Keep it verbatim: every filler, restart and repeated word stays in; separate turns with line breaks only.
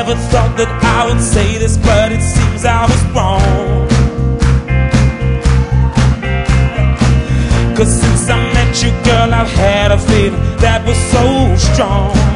never thought that I would say this, but it seems I was wrong. Cause since I met you, girl, I've had a feeling that was so strong.